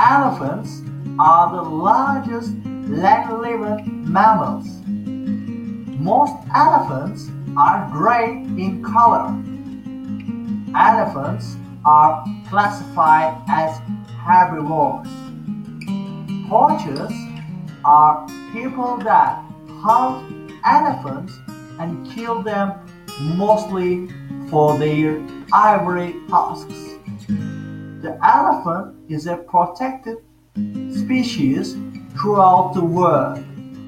Elephants are the largest land-living mammals. Most elephants are gray in color. Elephants are classified as herbivores. Poachers are people that hunt elephants and kill them mostly for their ivory tusks. The elephant is a protected species throughout the world.